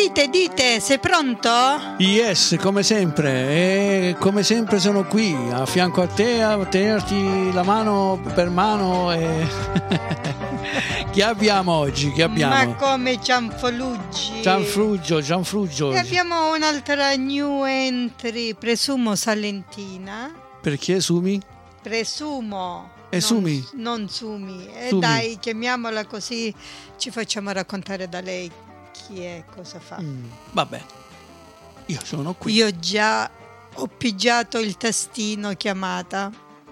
Dite, sei pronto? Yes, come sempre, e come sempre sono qui a fianco a te a tenerti la mano per mano e chi abbiamo oggi? Chi abbiamo? Ma come Gianfruggi? Gianfrugio. E abbiamo un'altra new entry, presumo salentina. Perché Sumi? Presumo. Sumi? Non Sumi. Sumi. Dai, chiamiamola così, ci facciamo raccontare da lei chi è, cosa fa. Vabbè, io sono qui. Io già ho pigiato il tastino chiamata.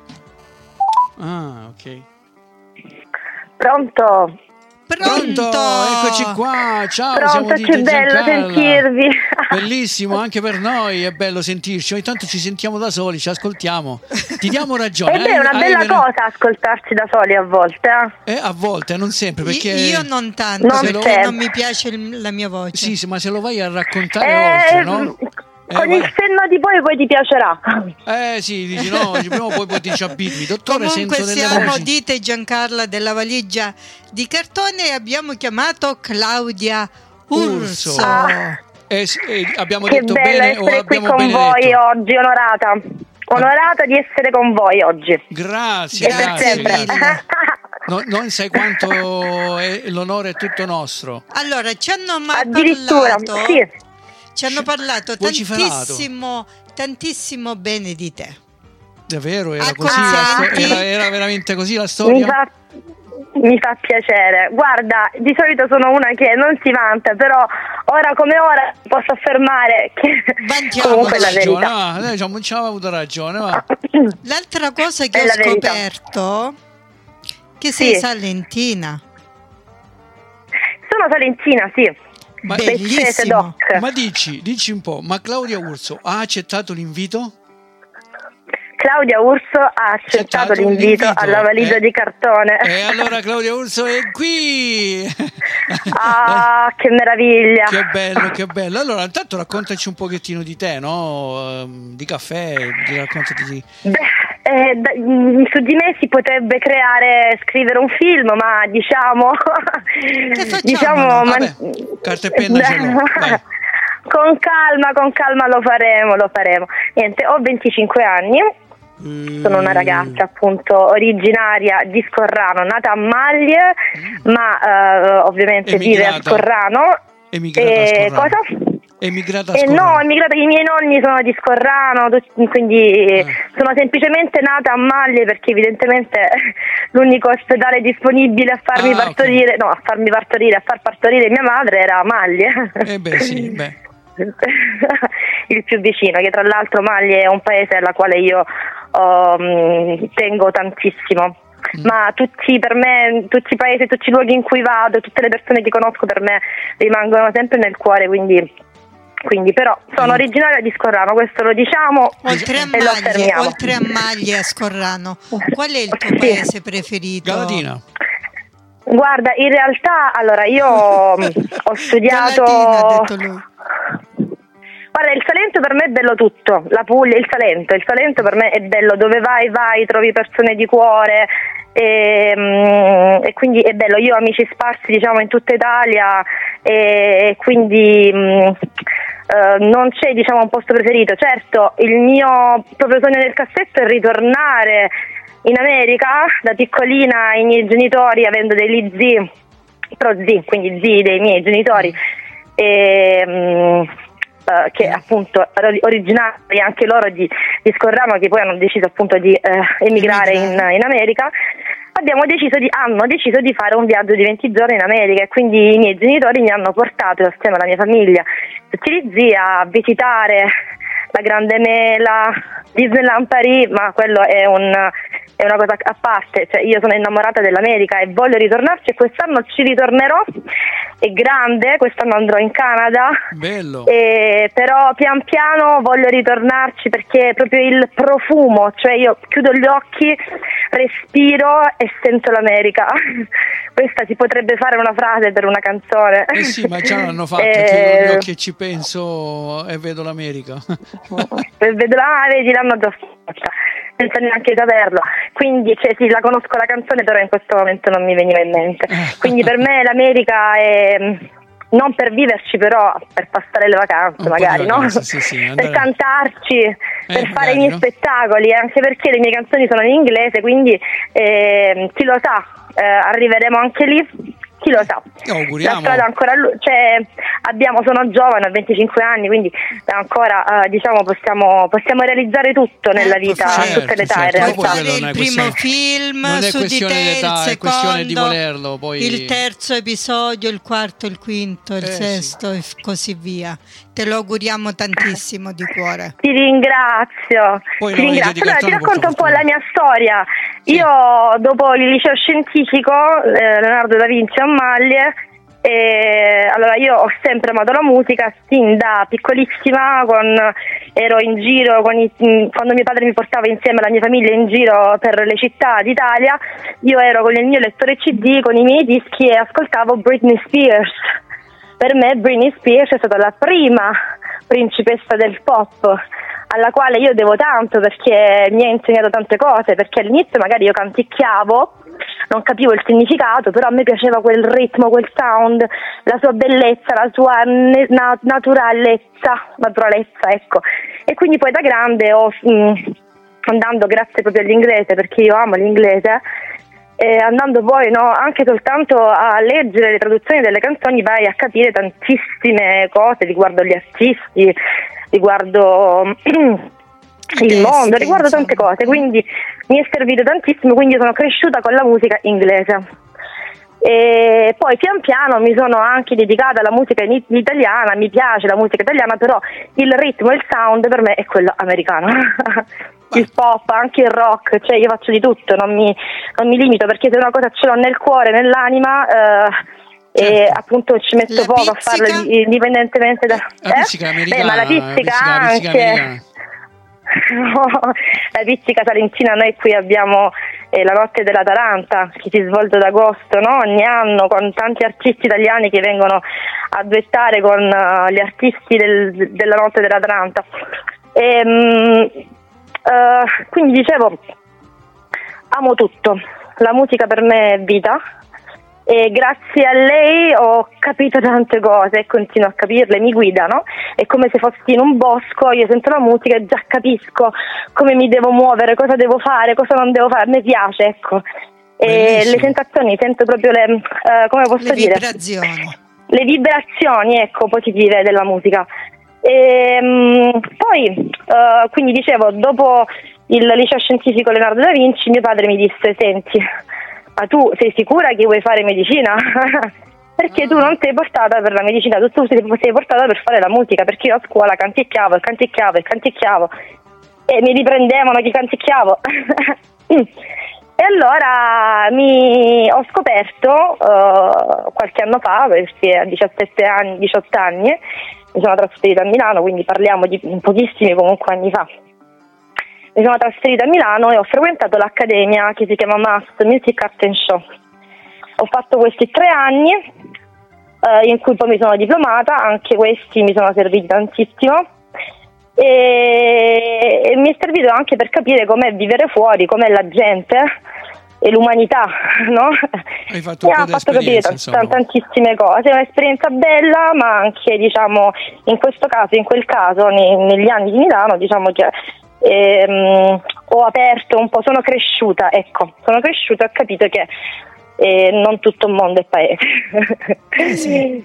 Ah, ok. Pronto? Eccoci qua. Ciao, Pronto, siamo di che bello Giancarla. sentirvi. Bellissimo, anche per noi è bello sentirci. Ogni tanto ci sentiamo da soli, ci ascoltiamo. Ti diamo ragione. Ed è una bella cosa ascoltarci da soli a volte. A volte, non sempre, perché Io non tanto, perché non mi piace la mia voce. Sì, ma se lo vai a raccontare oltre, no? Con il senno di poi ti piacerà. Sì, dici no, prima o poi ti ci abitui. Dottore, comunque sento delle siamo, voci. dite Giancarla, della valigia di cartone e abbiamo chiamato Claudia Urso. Abbiamo Che detto bello bene o essere qui abbiamo con bene voi detto? oggi, onorata di essere con voi oggi. Grazie. Non sai quanto l'onore è tutto nostro. Allora, ci hanno Addirittura, parlato, sì. ci hanno parlato tantissimo bene di te. Davvero? Era così? Era veramente così la storia? Mi fa piacere. Guarda, di solito sono una che non si vanta, però ora come ora posso affermare che comunque è la verità. Lei ci ha avuto ragione. Va. L'altra cosa che ho scoperto che sei salentina. Sono salentina, sì. Bellissimo. Ma dici un po', ma Claudia Urso ha accettato l'invito? Claudia Urso ha accettato l'invito alla valigia di cartone. E allora Claudia Urso è qui! Ah, che meraviglia! Che bello! Allora, intanto raccontaci un pochettino di te, no? Di caffè, raccontati di... su di me si potrebbe scrivere un film, ma diciamo... Vabbè, carta e penna ce l'ho, vai. Con calma lo faremo. Niente, ho 25 anni. Sono una ragazza appunto originaria di Scorrano, nata a Maglie, ma ovviamente vive a Scorrano. Emigrata a Scorrano. Cosa? Emigrata a Scorrano. No, i miei nonni sono di Scorrano, quindi sono semplicemente nata a Maglie perché evidentemente l'unico ospedale disponibile a farmi partorire, okay. No, a farmi partorire, a far partorire mia madre era a Maglie. Il più vicino, che tra l'altro Maglie è un paese alla quale io tengo tantissimo. Ma per me tutti i paesi, tutti i luoghi in cui vado, tutte le persone che conosco per me rimangono sempre nel cuore, quindi però sono originaria di Scorrano, questo lo diciamo e lo affermiamo. Oltre a Maglie e a Scorrano, qual è il tuo paese preferito? Galatina. Guarda, in realtà allora io ho studiato Galatina, ha detto lui. Guarda, il Salento per me è bello tutto, la Puglia, il Salento per me è bello, dove vai, trovi persone di cuore e quindi è bello. Io ho amici sparsi diciamo in tutta Italia e quindi non c'è diciamo un posto preferito. Certo, il mio proprio sogno nel cassetto è ritornare in America. Da piccolina i miei genitori, avendo degli quindi zii dei miei genitori che appunto originari anche loro di Scorrano, che poi hanno deciso appunto di emigrare in America, hanno deciso di fare un viaggio di 20 giorni in America, e quindi i miei genitori mi hanno portato assieme alla mia famiglia, tutti gli zii, a visitare la Grande Mela, Disneyland Paris, ma quello è una cosa a parte. Cioè, io sono innamorata dell'America e voglio ritornarci, e quest'anno ci ritornerò. È grande, quest'anno andrò in Canada. Bello. Però pian piano voglio ritornarci, perché proprio il profumo, cioè io chiudo gli occhi, respiro e sento l'America. Questa si potrebbe fare una frase per una canzone. Sì, ma già l'hanno fatto, chiudo gli occhi e ci penso e vedo l'America. Vedi, l'hanno già fatta, senza neanche saperlo. Quindi sì, la conosco la canzone, però in questo momento non mi veniva in mente. Quindi per me l'America è non per viverci, però per passare le vacanze magari, no? Per cantarci, per fare i miei spettacoli, anche perché le mie canzoni sono in inglese, quindi chi lo sa, arriveremo anche lì. Chi lo sa, auguriamo. La strada ancora sono giovane, ho 25 anni, quindi ancora diciamo possiamo realizzare tutto nella vita, a tutte le età in realtà. Il primo film su di te, il secondo, è questione di volerlo, poi il terzo episodio, il quarto, il quinto, il sesto e così via. Te lo auguriamo tantissimo di cuore. Ti ringrazio. Allora ti racconto un po' la mia storia. Sì. Io dopo il liceo scientifico Leonardo da Vinci a Maglie, allora io ho sempre amato la musica sin da piccolissima, ero in giro quando mio padre mi portava insieme alla mia famiglia in giro per le città d'Italia, io ero con il mio lettore CD, con i miei dischi e ascoltavo Britney Spears. Per me Britney Spears è stata la prima principessa del pop alla quale io devo tanto, perché mi ha insegnato tante cose, perché all'inizio magari io canticchiavo, non capivo il significato, però a me piaceva quel ritmo, quel sound, la sua bellezza, la sua naturalezza, ecco. E quindi poi da grande andando grazie proprio all'inglese, perché io amo l'inglese, andando poi anche soltanto a leggere le traduzioni delle canzoni vai a capire tantissime cose riguardo gli artisti, riguardo il mondo, riguardo tante cose, quindi mi è servito tantissimo, quindi sono cresciuta con la musica inglese. E poi pian piano mi sono anche dedicata alla musica italiana, mi piace la musica italiana, però il ritmo e il sound per me è quello americano. Il pop, anche il rock, cioè io faccio di tutto, non mi limito, perché se una cosa ce l'ho nel cuore, nell'anima, e appunto ci metto poco a farlo indipendentemente da la pizzica americana, ma la pizzica anche la pizzica salentina. Noi qui abbiamo la notte della Taranta che si svolge ad agosto, ogni anno, con tanti artisti italiani che vengono a duettare con gli artisti della notte della Taranta. Quindi dicevo, amo tutto, la musica per me è vita e grazie a lei ho capito tante cose e continuo a capirle, mi guidano, è come se fossi in un bosco, io sento la musica e già capisco come mi devo muovere, cosa devo fare, cosa non devo fare, mi piace, ecco. E le sensazioni, sento proprio come posso dire? Le vibrazioni, ecco, positive della musica. Poi quindi dicevo, dopo il liceo scientifico Leonardo da Vinci mio padre mi disse: senti, ma tu sei sicura che vuoi fare medicina? Perché tu non sei portata per la medicina, tu sei portata per fare la musica, perché io a scuola canticchiavo e mi riprendevano che canticchiavo. E allora ho scoperto qualche anno fa, perché a 18 anni mi sono trasferita a Milano, quindi parliamo di pochissimi comunque anni fa. Mi sono trasferita a Milano e ho frequentato l'accademia che si chiama MAST, Music Art and Show. Ho fatto questi 3 anni in cui poi mi sono diplomata, anche questi mi sono serviti tantissimo e mi è servito anche per capire com'è vivere fuori, com'è la gente e l'umanità, no? Hai fatto un po' di capire tantissime cose, è un'esperienza bella, ma anche, diciamo, in questo caso, in quel caso, negli anni di Milano, diciamo che ho aperto un po', sono cresciuta e ho capito che non tutto il mondo è paese.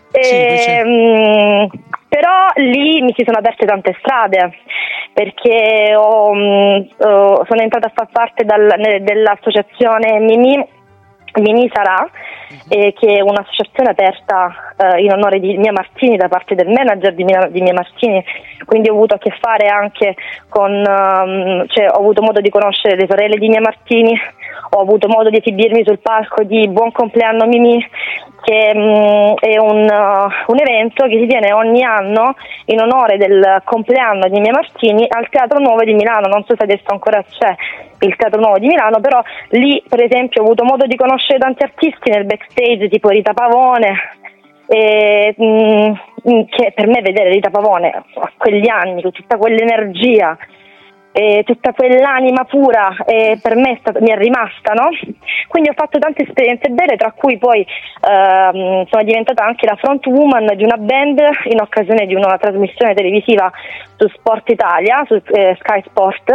Però lì mi si sono aperte tante strade, perché sono entrata a far parte dell'associazione Mimì Sarà, che è un'associazione aperta in onore di Mia Martini da parte del manager di Mia Martini, quindi ho avuto a che fare anche ho avuto modo di conoscere le sorelle di Mia Martini, ho avuto modo di esibirmi sul palco di Buon Compleanno Mimì, che è un evento che si tiene ogni anno in onore del compleanno di Mia Martini al Teatro Nuovo di Milano. Non so se adesso ancora c'è il Teatro Nuovo di Milano, però lì per esempio ho avuto modo di conoscere tanti artisti nel backstage, tipo Rita Pavone, che per me vedere Rita Pavone a quegli anni, con tutta quell'energia tutta quell'anima pura per me mi è rimasta, no? Quindi ho fatto tante esperienze belle, tra cui poi sono diventata anche la front woman di una band in occasione di una trasmissione televisiva su Sport Italia, su Sky Sport.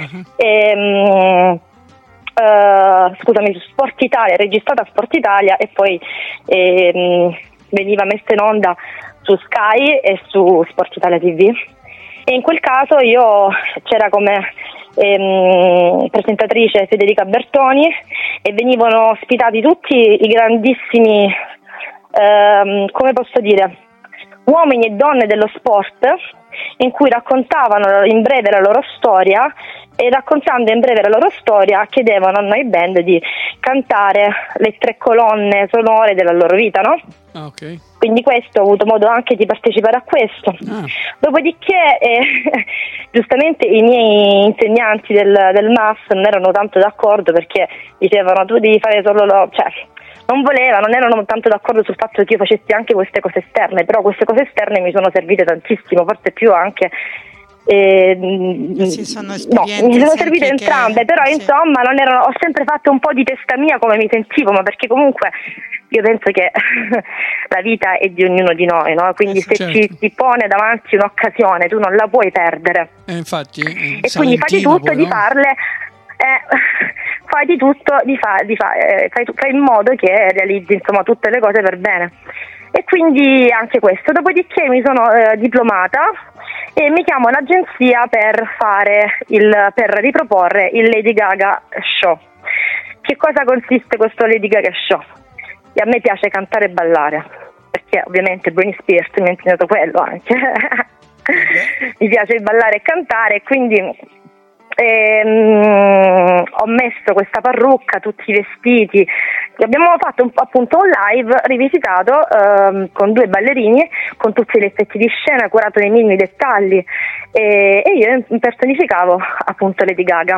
Scusami, su Sport Italia, registrata a Sport Italia, e poi veniva messa in onda su Sky e su Sport Italia TV. E in quel caso c'era come presentatrice Federica Bertoni, e venivano ospitati tutti i grandissimi, come posso dire, uomini e donne dello sport, in cui raccontavano in breve la loro storia, e raccontando in breve la loro storia chiedevano a noi band di cantare le 3 colonne sonore della loro vita, no? Okay. Quindi questo, ho avuto modo anche di partecipare a questo. Dopodiché giustamente i miei insegnanti del MAS non erano tanto d'accordo, perché dicevano tu devi fare solo non erano tanto d'accordo sul fatto che io facessi anche queste cose esterne, però queste cose esterne mi sono servite tantissimo, forse più anche mi sono servite entrambe, però insomma ho sempre fatto un po' di testa mia come mi sentivo, ma perché comunque io penso che la vita è di ognuno di noi, no? Quindi se certo. ci si pone davanti un'occasione tu non la puoi perdere, infatti, e quindi fai di tutto poi, di no? farle, fai di tutto fai in modo che realizzi insomma tutte le cose per bene. E quindi anche questo. Dopodiché mi sono diplomata e mi chiamo l'agenzia per riproporre il Lady Gaga Show. Che cosa consiste questo Lady Gaga Show? E a me piace cantare e ballare, perché ovviamente Britney Spears mi ha insegnato quello anche. Mi piace ballare e cantare, quindi ho messo questa parrucca, tutti i vestiti. Abbiamo fatto appunto un live rivisitato con 2 ballerini, con tutti gli effetti di scena, curato nei minimi dettagli, e io impersonificavo appunto Lady Gaga.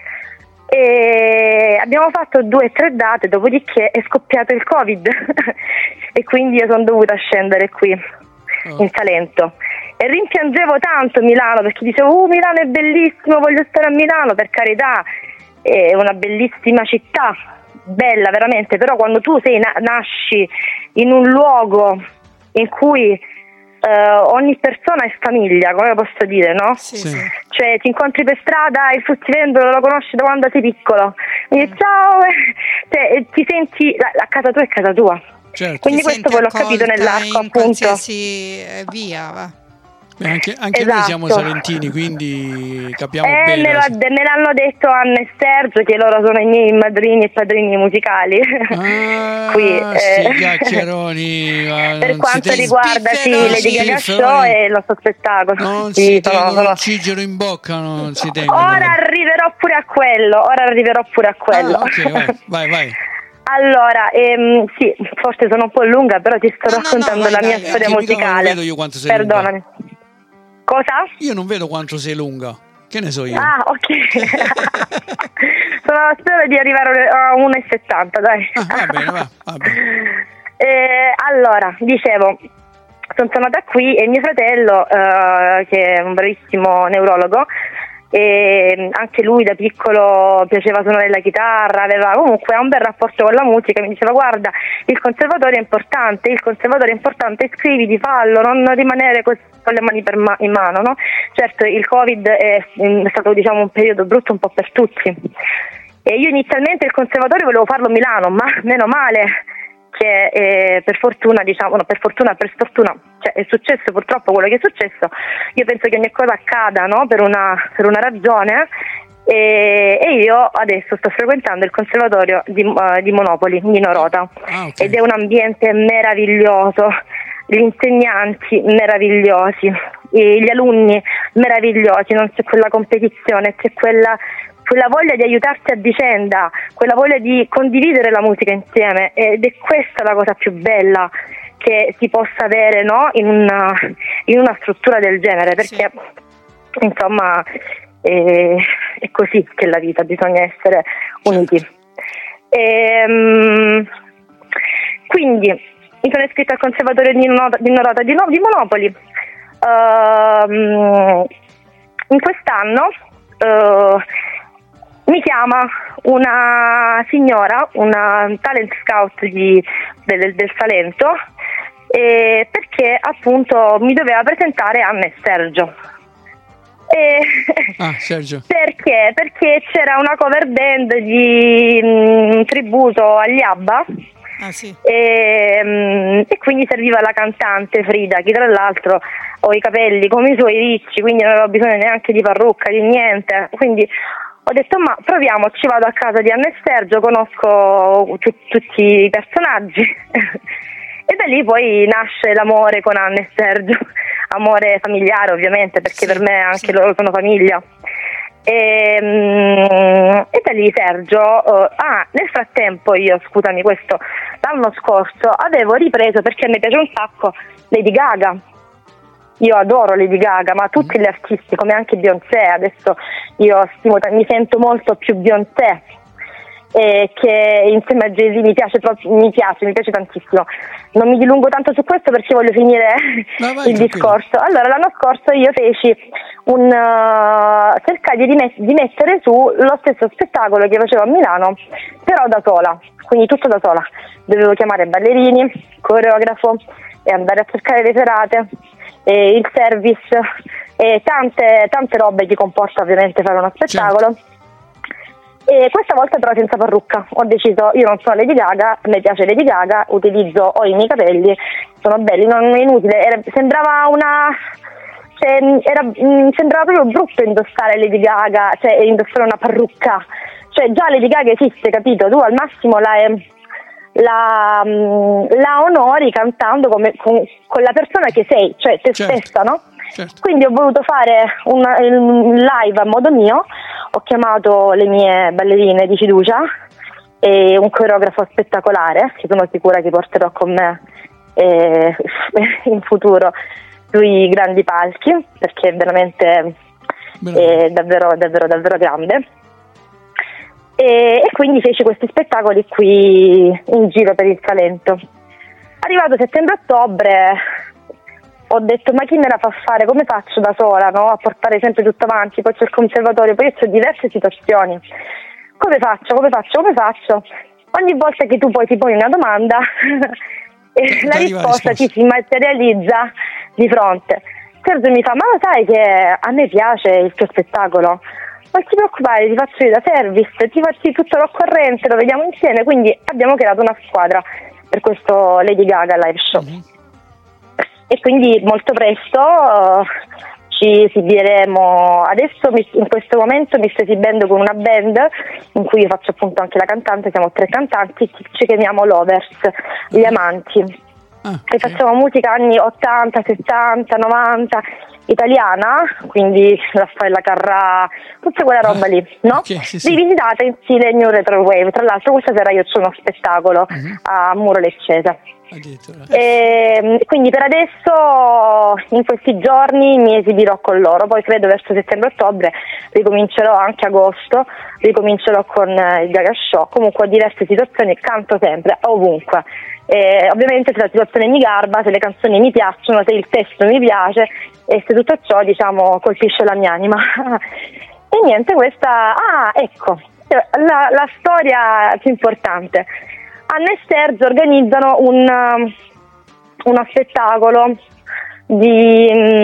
E abbiamo fatto 2 o 3 date, dopodiché è scoppiato il Covid e quindi io sono dovuta scendere qui in Salento, e rimpiangevo tanto Milano, perché dicevo Milano è bellissimo, voglio stare a Milano, per carità, è una bellissima città, bella veramente, però quando tu nasci in un luogo in cui ogni persona è famiglia, come posso dire, no? Sì. Cioè ti incontri per strada, il fruttivendolo lo conosci da quando sei piccolo, quindi ciao, cioè, ti senti la casa tua è casa tua. Certo. Quindi questo poi l'ho capito nell'arco, appunto. Qualsiasi via, va. Anche Esatto. Noi siamo salentini, quindi capiamo bene. Me l'hanno detto Anna e Sergio, che loro sono i miei madrini e padrini musicali. Qui, sti chiacchieroni. Per quanto riguarda Lady Gaga Show e il nostro spettacolo. Non si tengono il cigero in bocca, non si tengono. Ora arriverò pure a quello. Ok, vai. Allora, sì, forse sono un po' lunga, però ti sto raccontando la mia storia musicale. Non vedo io quanto sei Perdonami. lunga. Cosa? Io non vedo quanto sei lunga. Che ne so io? Ah, ok. Spero di arrivare a 1,70, dai. Va bene, va bene. Allora, dicevo, sono tornata qui e mio fratello, che è un bravissimo neurologo, e anche lui da piccolo piaceva suonare la chitarra, aveva comunque un bel rapporto con la musica, mi diceva guarda, il conservatorio è importante, iscriviti, fallo, non rimanere con le mani in mano, no? Certo, il Covid è stato un periodo brutto un po' per tutti, e io inizialmente il conservatorio volevo farlo a Milano, ma meno male che per fortuna, per sfortuna, cioè è successo purtroppo quello che è successo.Io penso che ogni cosa accada, no? per una ragione, e io adesso sto frequentando il conservatorio di Monopoli, di Norota, okay. Ed è un ambiente meraviglioso, gli insegnanti meravigliosi, gli alunni meravigliosi, non c'è quella competizione, c'è quella voglia di aiutarsi a vicenda, quella voglia di condividere la musica insieme, ed è questa la cosa più bella che si possa avere, no? in una struttura del genere, perché insomma è così che la vita, bisogna essere uniti. Quindi mi sono iscritta al conservatorio di Norota di Monopoli. In quest'anno mi chiama una signora, una talent scout del Salento, perché appunto mi doveva presentare Anna e Sergio. Sergio. Perché? Perché c'era una cover band di un tributo agli ABBA. Sì. E quindi serviva la cantante Frida, che tra l'altro ho i capelli come i suoi ricci, quindi non avevo bisogno neanche di parrucca, di niente. Quindi ho detto ma proviamoci, vado a casa di Anna e Sergio, conosco tutti i personaggi e da lì poi nasce l'amore con Anna e Sergio, amore familiare ovviamente, perché per me anche loro sono famiglia. E da lì Sergio, nel frattempo io, scusami, questo l'anno scorso avevo ripreso, perché mi piace un sacco Lady Gaga. Io adoro Lady Gaga, ma tutti gli artisti, come anche Beyoncé. Adesso io mi sento molto più Beyoncé, che insieme a Jay-Z mi piace tantissimo. Non mi dilungo tanto su questo perché voglio finire il discorso. Allora, l'anno scorso io feci cercai di mettere su lo stesso spettacolo che facevo a Milano, però da sola, quindi tutto da sola. Dovevo chiamare ballerini, coreografo e andare a cercare le serate, e il service e tante robe che comporta ovviamente fare uno spettacolo. Certo. E questa volta però senza parrucca. Ho deciso, io non sono Lady Gaga, a me piace Lady Gaga, ho i miei capelli, sono belli, non è inutile. Sembrava proprio brutto indossare Lady Gaga, cioè indossare una parrucca. Cioè già Lady Gaga esiste, capito? Tu al massimo la onori cantando con la persona che sei, cioè te stessa, no? Certo. Quindi ho voluto fare un live a modo mio, ho chiamato le mie ballerine di fiducia e un coreografo spettacolare che sono sicura che porterò con me in futuro sui grandi palchi, perché è veramente davvero grande. E quindi feci questi spettacoli qui in giro per il Salento. Arrivato settembre-ottobre ho detto ma chi me la fa fare, come faccio da sola, no? A portare sempre tutto avanti, poi c'è il conservatorio, poi c'ho diverse situazioni, come faccio? Ogni volta che tu poi ti poni una domanda e la risposta si materializza di fronte. Sergio mi fa ma lo sai che a me piace il tuo spettacolo? Non ti preoccupare, ti faccio io da service, ti faccio tutto l'occorrente, lo vediamo insieme. Quindi abbiamo creato una squadra per questo Lady Gaga live show. E quindi molto presto ci esibiremo. Adesso in questo momento mi sto esibendo con una band in cui io faccio appunto anche la cantante, siamo 3 cantanti, ci chiamiamo Lovers, gli amanti, e facciamo musica anni 80, 70, 90, italiana, quindi Raffaella Carrà, tutta quella roba lì, no? Rivisitata in stile New Retro Wave. Tra l'altro questa sera io c'ho uno spettacolo a Muro Leccese. E quindi per adesso in questi giorni mi esibirò con loro, poi credo verso settembre-ottobre ricomincerò, anche agosto ricomincerò con il Gaga Show. Comunque ho diverse situazioni, canto sempre, ovunque. Ovviamente se la situazione mi garba, se le canzoni mi piacciono, se il testo mi piace e se tutto ciò diciamo colpisce la mia anima. E niente, questa ecco la storia più importante. Anna e Sergio organizzano uno spettacolo di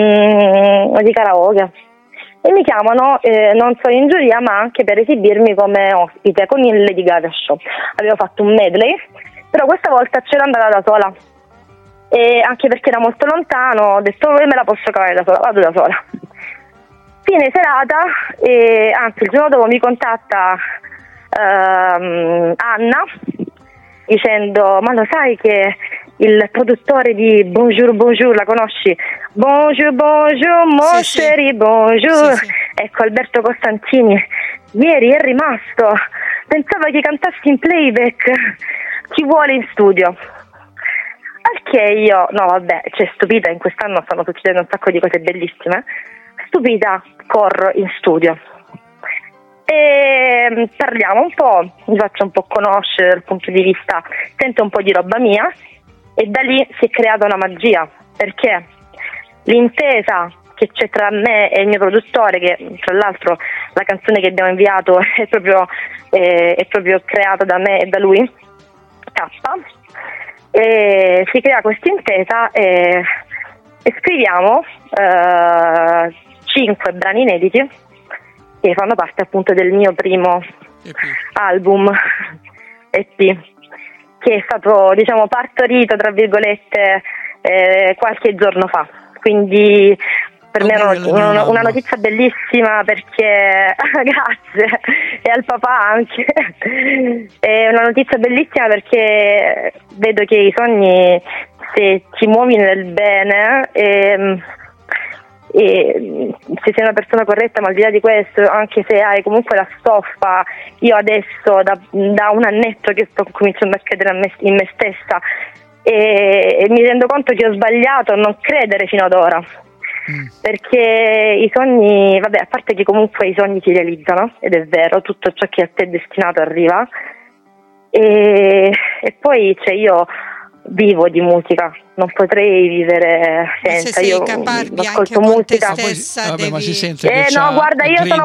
karaoke e mi chiamano non solo in giuria ma anche per esibirmi come ospite con il Lady Gaga Show. Avevo fatto un medley, però questa volta c'ero andata da sola, e anche perché era molto lontano ho detto me la posso cavare da sola, vado da sola. Fine serata, anzi il giorno dopo mi contatta Anna dicendo ma lo sai che il produttore di Bonjour Bonjour, la conosci? Bonjour Bonjour mon chéri, bonjour. Sì. Ecco, Alberto Costantini ieri è rimasto, pensava che cantassi in playback, chi vuole in studio? Al che io, no vabbè, stupita, in quest'anno stanno succedendo un sacco di cose bellissime, stupita corro in studio e parliamo un po', mi faccio un po' conoscere dal punto di vista, sento un po' di roba mia, e da lì si è creata una magia, perché l'intesa che c'è tra me e il mio produttore, che tra l'altro la canzone che abbiamo inviato è proprio creata da me e da lui, K, e si crea questa intesa e scriviamo 5 brani inediti che fanno parte appunto del mio primo album EP, che è stato, diciamo, partorito tra virgolette qualche giorno fa, quindi per me è una notizia bellissima, perché grazie, e al papà anche è una notizia bellissima perché vedo che i sogni, se ti muovi nel bene e se sei una persona corretta, ma al di là di questo, anche se hai comunque la stoffa, io adesso da un annetto che sto cominciando a credere in me stessa e mi rendo conto che ho sbagliato a non credere fino ad ora, perché i sogni, vabbè, a parte che comunque i sogni si realizzano, ed è vero, tutto ciò che a te è destinato arriva, e poi io vivo di musica, non potrei vivere senza. Se sei io caparbi ascolto anche musica. con te stessa, Vabbè, devi... ma si sente che no, guarda, io sono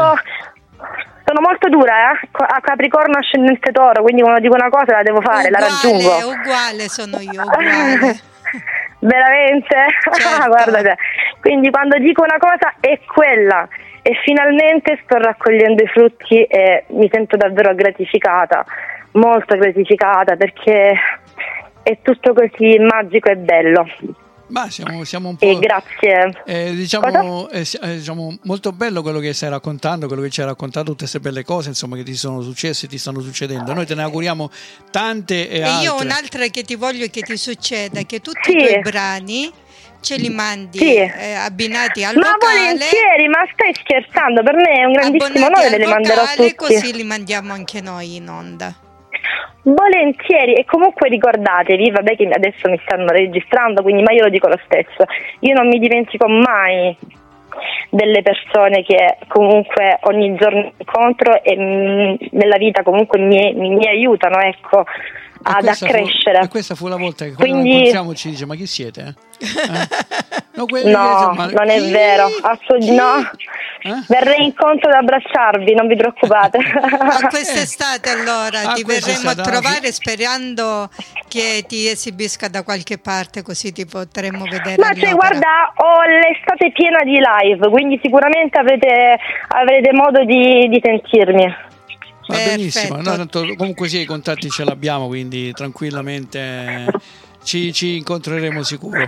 molto dura, a Capricorno ascendente Toro, quindi quando dico una cosa la devo fare, la raggiungo. Uguale sono io, uguale. Veramente? Certo. Guarda te. Quindi quando dico una cosa è quella, e finalmente sto raccogliendo i frutti e mi sento davvero gratificata, molto gratificata, perché è tutto così magico e bello. Ma siamo un po'. E grazie. Diciamo molto bello quello che stai raccontando, quello che ci hai raccontato, tutte queste belle cose, insomma, che ti sono successe e ti stanno succedendo. Noi te ne auguriamo tante e altre. E io un'altra che ti voglio che ti succeda, che tutti i tuoi brani ce li mandi abbinati al vocale. Ma volentieri, ma stai scherzando? Per me è un grandissimo onore, ve li manderò tutti. Così li mandiamo anche noi in onda. Volentieri, e comunque ricordatevi, vabbè, che adesso mi stanno registrando, quindi, ma io lo dico lo stesso, io non mi dimentico mai delle persone che comunque ogni giorno incontro e nella vita comunque mi aiutano, ecco, ad accrescere. E questa fu la volta che quando incontriamo ci dice: ma chi siete? No, non è vero, assolutamente no. Verrei incontro ad abbracciarvi, non vi preoccupate. Ma quest'estate allora ti verremo a trovare, sperando che ti esibisca da qualche parte, così ti potremo vedere. Ma guarda, ho l'estate piena di live, quindi sicuramente avrete modo di sentirmi. Va benissimo, no, tanto, comunque sì, i contatti ce l'abbiamo, quindi tranquillamente ci incontreremo sicuro.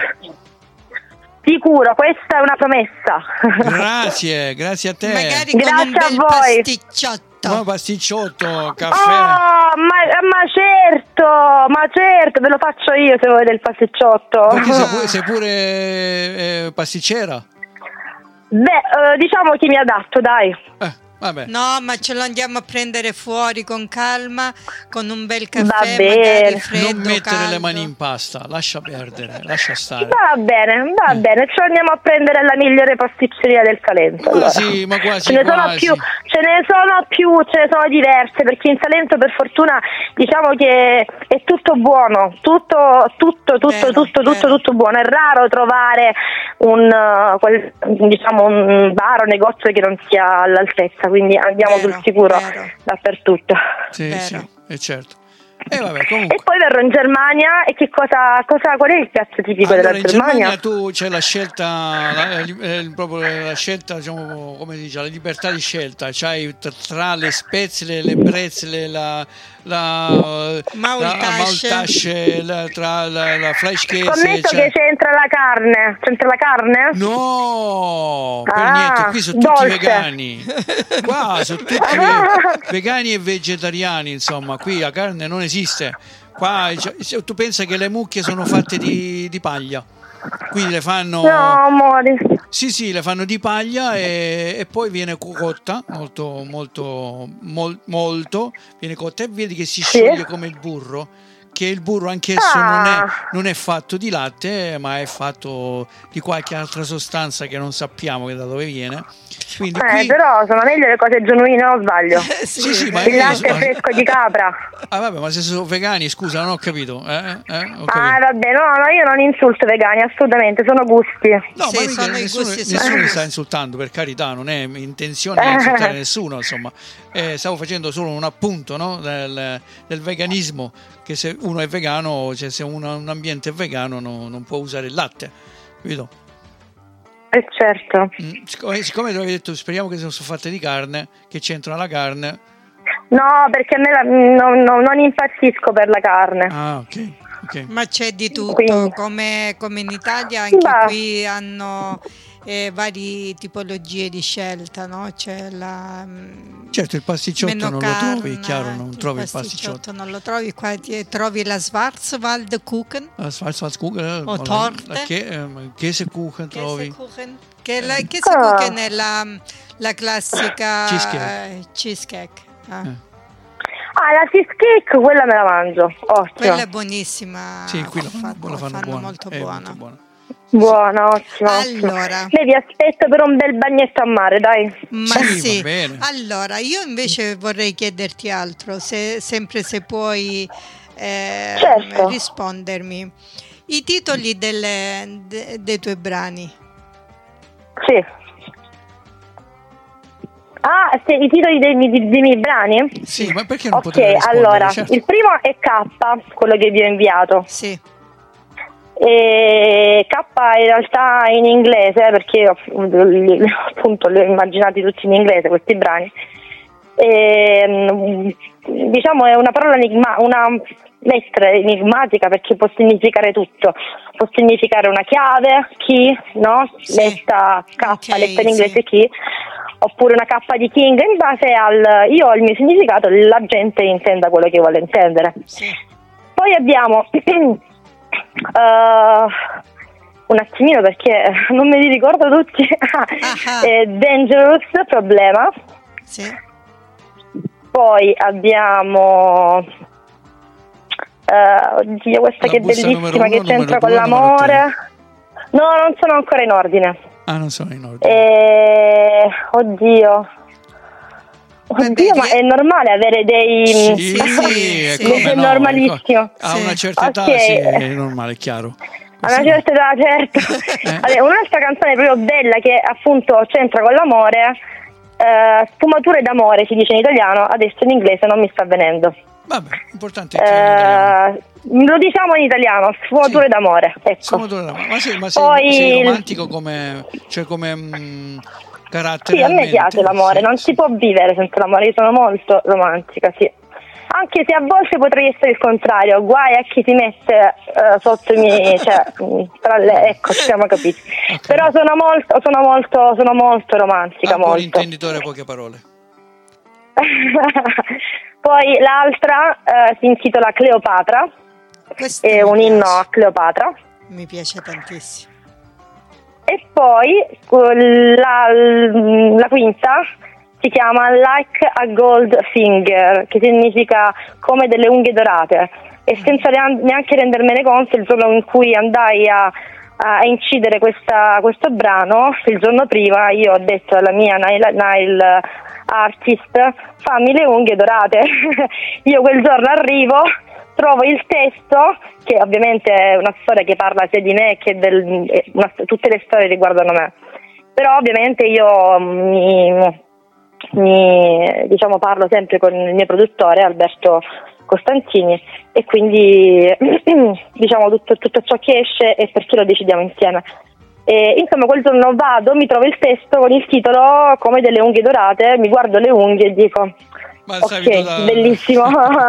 Sicuro, questa è una promessa. Grazie a te. Magari grazie con un bel a voi. pasticciotto. No, pasticciotto, caffè. Oh, ma certo, ve lo faccio io se volete il pasticciotto. Perché sei pure pasticcera? Beh, diciamo che mi adatto, dai. Vabbè. No, ma ce lo andiamo a prendere fuori con calma, con un bel caffè, Va bene. magari freddo, Non mettere caldo. le mani in pasta, lascia perdere, lascia stare. Va bene, ci andiamo a prendere la migliore pasticceria del Salento. Ma allora. sì, ma quasi ce ne sono diverse, perché in Salento per fortuna diciamo che è tutto buono, tutto buono. È raro trovare un bar o negozio che non sia all'altezza, quindi andiamo sul sicuro dappertutto. Sì, è certo. Vabbè, comunque. E poi verrò in Germania, e qual è il piatto tipico della Germania? In Germania tu c'è la scelta, proprio la scelta, diciamo, come si dice, la libertà di scelta. C'hai tra le spezie, le brezel, la Maultaschen, tra la Fleischkäse. Scommetto che c'entra la carne. C'entra la carne? No, per niente, qui sono tutti vegani. Qua sono tutti vegani e vegetariani, insomma, qui la carne non esiste. Qua tu pensa che le mucche sono fatte di paglia. Quindi le fanno. No, amore. Sì, le fanno di paglia e poi viene cotta molto viene cotta, e vedi che si scioglie come il burro, che il burro anch'esso non è fatto di latte, ma è fatto di qualche altra sostanza che non sappiamo da dove viene. Quindi però sono meglio le cose genuine, o sbaglio? Sì, ma il latte fresco di capra. Vabbè, ma se sono vegani, scusa, non ho capito. Ho capito. Vabbè, no, io non insulto vegani, assolutamente, sono gusti. No, sì, ma nessuno mi sta insultando, per carità, non è intenzione di insultare nessuno, insomma. Stavo facendo solo un appunto, no, del veganismo, che se uno è vegano, cioè se un ambiente è vegano non può usare il latte, capito? Certo. Siccome tu avevi detto speriamo che sono fatte di carne, che c'entra la carne? No, perché non impazzisco per la carne. Ah, ok. Ma c'è di tutto, Quindi. come in Italia, anche qui hanno varie tipologie di scelta, no? C'è certo, il pasticciotto non lo trovi, chiaro, non trovi il pasticciotto. Non lo trovi, qua trovi la Schwarzwaldkuchen. La Schwarzwaldkuchen o torte. Käsekuchen trovi. Käsekuchen è la classica cheesecake. La cheesecake, quella me la mangio. Ottimo. Quella è buonissima. Sì, qui la fanno buona. Molto buona. Buona, ottimo. Allora, vi aspetto per un bel bagnetto a mare, dai. Ma sì. Va bene. Allora, io invece vorrei chiederti altro, se puoi certo. rispondermi. I titoli dei tuoi brani. Sì. I titoli dei miei brani? Sì, ma perché non potevi rispondere? Allora, certo. il primo è K, quello che vi ho inviato. Sì. E K in realtà in inglese, perché appunto li ho immaginati tutti in inglese questi brani. Diciamo è una parola una lettera enigmatica, perché può significare tutto. Può significare una chiave, key, no? Sì. Lettera K, Okay, lettera in inglese sì. key, oppure una K di King, in base io ho il mio significato, la gente intenda quello che vuole intendere. Sì. Poi abbiamo un attimino, perché non me li ricordo tutti. Dangerous, problema. Sì. Poi abbiamo oddio, questa che è bellissima, che c'entra con l'amore. No, non sono ancora in ordine. Non sono in ordine. Oddio, ma è normale avere dei... Sì, è normalissimo. A una certa età sì, è normale, è chiaro. A una certa età, certo. Allora, un'altra canzone proprio bella che appunto c'entra con l'amore, Sfumature d'amore si dice in italiano, adesso in inglese non mi sta venendo. Vabbè, l'importante è che lo diciamo in italiano, Sfumature d'amore, ecco. Sfumature d'amore. Ma Poi... sei romantico come carattere? Sì, a me piace l'amore, non si può vivere senza l'amore, io sono molto romantica, sì. Anche se a volte potrei essere il contrario, guai a chi si mette sotto i miei, ecco, ci siamo capiti. Okay. Però sono molto romantica, molto. Intenditore, poche parole. Poi l'altra si intitola Cleopatra, Questo è un inno a Cleopatra. Mi piace tantissimo. E poi la quinta si chiama Like a Gold Finger, che significa come delle unghie dorate, e senza neanche rendermene conto, il giorno in cui andai a incidere questo brano, il giorno prima io ho detto alla mia nail artist: fammi le unghie dorate. Io quel giorno arrivo, trovo il testo, che ovviamente è una storia che parla sia di me che tutte le storie riguardano me, però ovviamente io mi parlo sempre con il mio produttore Alberto Costantini, e quindi diciamo tutto ciò che esce è perché lo decidiamo insieme. E insomma quel giorno mi trovo il testo con il titolo Come delle unghie dorate, mi guardo le unghie e dico ok, bellissimo.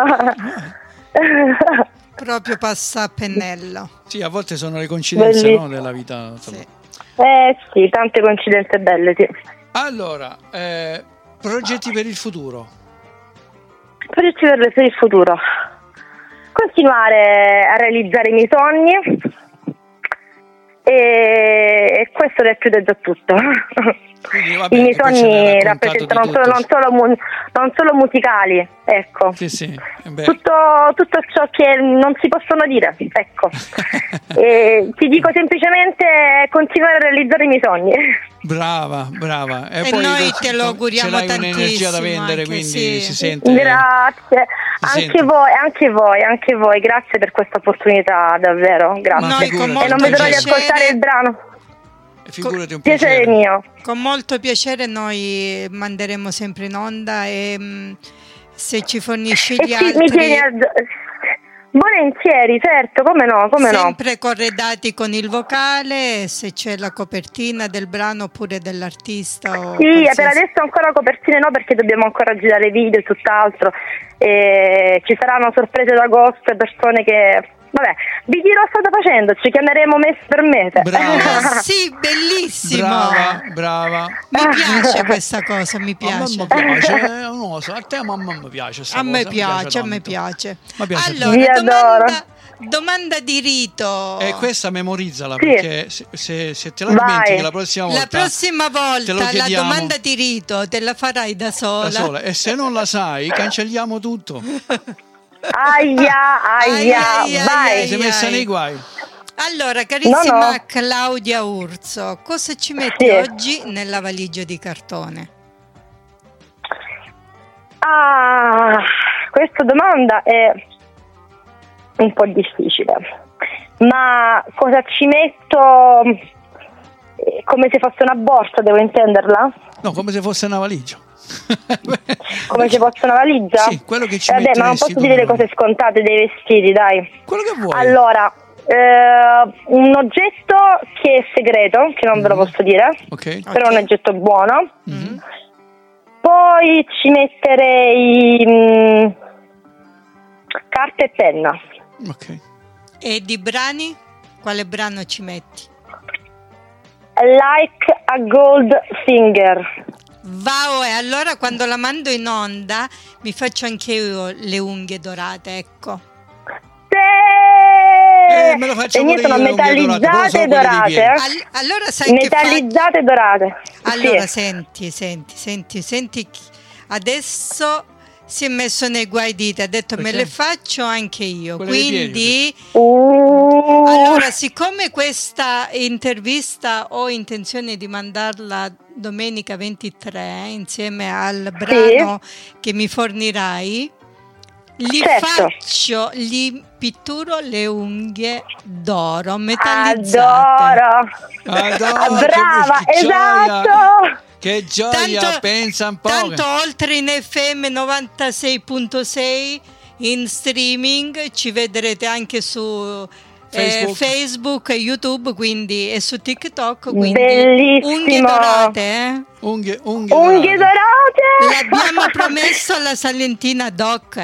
Proprio passa a pennello. Sì, a volte sono le coincidenze, no, della vita. Sì. Sì, tante coincidenze belle, sì. Allora, progetti per il futuro? Progetti per il futuro: continuare a realizzare i miei sogni, e questo racchiude già tutto. Quindi, vabbè, i miei poi ce ne hai sogni raccontato rappresentano di tutto. non solo musicali, ecco. Sì. Tutto ciò che non si possono dire, ecco. E ti dico semplicemente continuare a realizzare i miei sogni. Brava. E poi noi te lo auguriamo ce l'hai tantissimo. un'energia da vendere, Anche, quindi sì. si sente. Grazie, sente. anche voi, grazie per questa opportunità, davvero, grazie. Noi con E molto non vedrò di piacere. ascoltare il brano. Figurati, un Piacere piacere. mio. Con molto piacere noi manderemo sempre in onda e se ci fornisci gli E mi altri tieni volentieri, certo, come no. sempre corredati con il vocale, se c'è la copertina del brano oppure dell'artista o Sì, qualsiasi. per adesso ancora copertine no, perché dobbiamo ancora girare video e tutt'altro. Ci saranno sorprese d'agosto e persone che... Vabbè, vi dirò cosa sto facendo, ci chiameremo mese per mese. Brava. Sì, bellissimo. Brava. Mi piace questa cosa, mi piace. A me piace, non lo so, a te mamma mi piace sta A me cosa, piace, a me tanto. piace. Mi piace Vi Allora, adoro. domanda di rito. E questa memorizzala, Sì. perché se te la Vai. dimentichi la prossima volta. La prossima te volta lo la chiediamo domanda di rito te la farai da sola. da sola. E se non la sai, cancelliamo tutto. Aia, vai. Ti sei messa ai. nei guai. Allora, carissima No. Claudia Urso, cosa ci metti Sì. oggi nella valigia di cartone? Questa domanda è un po' difficile, ma cosa ci metto? Come se fosse una borsa, devo intenderla? No, come se fosse una valigia. Come se fosse una valigia? Sì, quello che ci Vabbè, ma non metteresti posso tu. dire le cose scontate dei vestiti, dai. Quello che vuoi. Allora, un oggetto che è segreto, che non ve lo posso dire, Ok. però è un oggetto buono. Mhm. Poi ci metterei carta e penna. Ok. E di brani? Quale brano ci metti? Like a Gold Finger. Wow, e allora quando la mando in onda mi faccio anche io le unghie dorate, ecco. Me lo faccio Le mie pure sono io, le unghie metallizzate dorate, però e sono quelle dei dorate. piedi. Allora sai che Metallizzate e dorate. Allora Sì. senti, adesso si è messo nei guai di te, ha detto Perché? me le faccio anche io, Quelle dei quindi Uh. allora siccome questa intervista ho intenzione di mandarla domenica 23 insieme al brano che mi fornirai, gli pitturo le unghie d'oro metallizzate. Adoro. Adoro, Brava, che gioia. esatto. Che gioia, pensa un po'. Tanto oltre in FM 96.6 in streaming ci vedrete anche su Facebook e YouTube, quindi, e su TikTok, quindi Bellissimo. unghie dorate, Unghie dorate. L'abbiamo promesso alla Salentina Doc.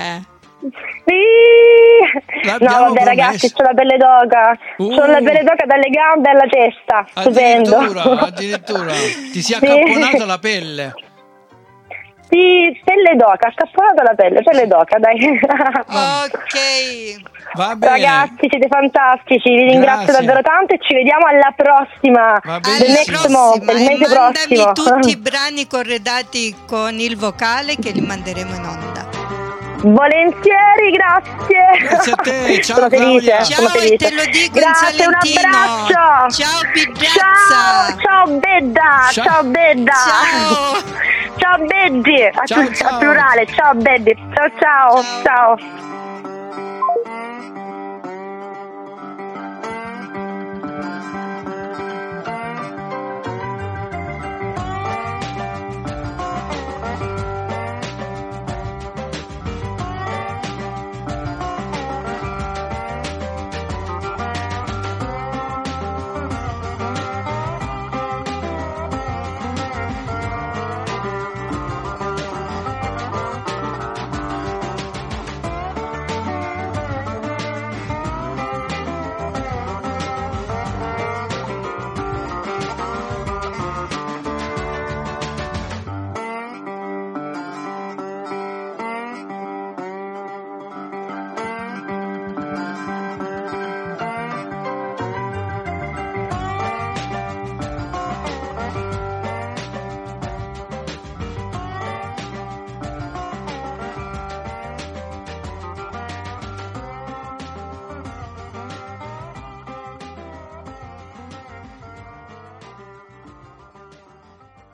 Sì. L'abbiamo No, vabbè, promesso. ragazzi, c'ho la pelle d'oca. C'ho la pelle d'oca dalle gambe alla testa. Stupendo. Addirittura ti si è accapponata la pelle. Sì, pelle d'oca, accapponata la pelle d'oca, dai. Ok. Va bene. Ragazzi, siete fantastici, vi ringrazio Grazie. davvero tanto e ci vediamo alla prossima. Va The bene. next month, il mese mandami prossimo. tutti i brani corredati con il vocale che li manderemo in onda. Volentieri, grazie. Grazie a te, ciao Sono felice, Claudia. sono Ciao, e felice. te lo dico in Grazie, un salentino. abbraccio. Ciao, Bidrazza. Ciao Bedda. Ciao. Ciao Bedda. Ciao. Ciao Beddi. Ciao, ciao. A plurale. Ciao Beddi. Ciao. Ciao. Ciao.